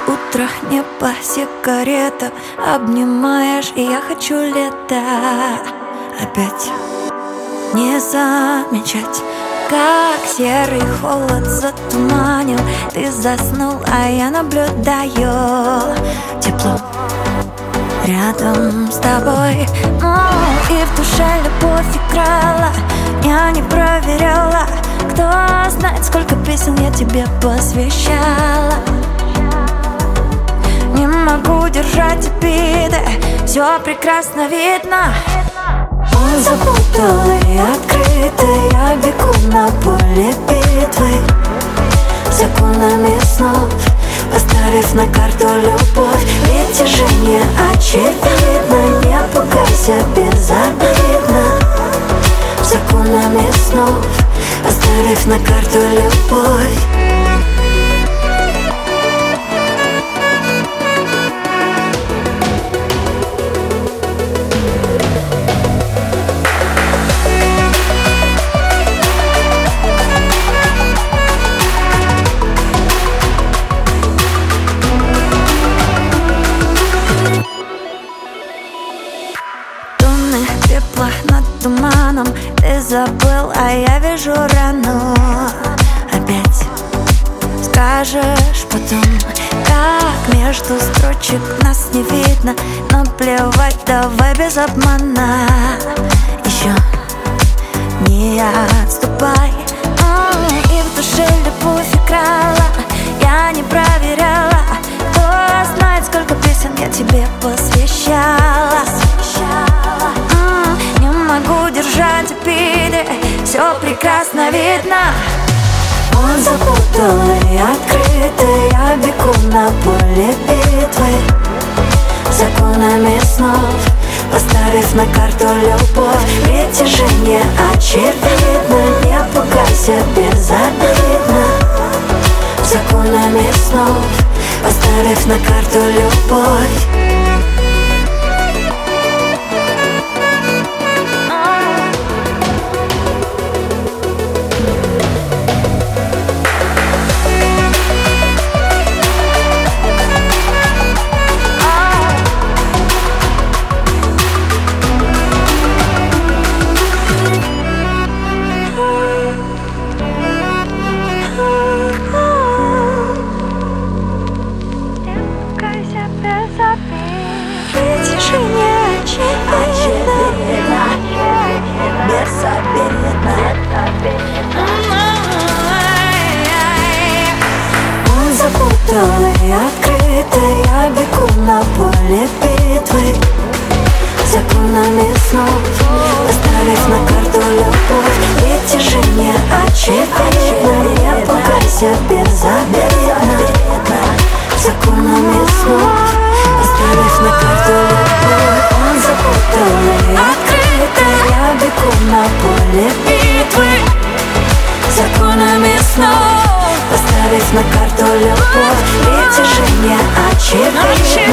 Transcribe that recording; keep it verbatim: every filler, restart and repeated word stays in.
Утро, небо, сигарета, обнимаешь, и я хочу лето опять не замечать, как серый холод затуманил. Ты заснул, а я наблюдаю тепло рядом с тобой. Ну, и в душе любовь играла, я не проверяла. Кто знает, сколько песен я тебе посвящала. Не могу держать обиды, все прекрасно видно. Он запутанный, открытый, я бегу на поле битвы законами снов, поставив на карту любовь. Притяжение очевидно, не пугайся безобидно. Законами снов, поставив на карту любовь. Пепла над туманом, ты забыл, а я вижу рану. Опять скажешь потом, как между строчек нас не видно. Но плевать, давай без обмана. Еще не отступай. И в душе любовь играла, я не проверяла. Кто знает, сколько песен я тебе посвящала. Не могу держать обиды, все прекрасно видно. Он запутанный, открытый, я бегу на поле битвы законами снов, поставив на карту любовь. Притяжение очевидно, не пугайся безобидно. Законами снов, поставив на карту любовь. Притяжение очевидно, безобидно. Он запутанный, открытый, я бегу на поле битвы законами снов, поставив на карту любовь. Притяжение очевидно, не пугайся безобидно. Законами снов, поставив на карту любовь. Он запутанный, открытый, я бегу на поле битвы законами снов, поставив на карту любовь. Притяжение очевидно,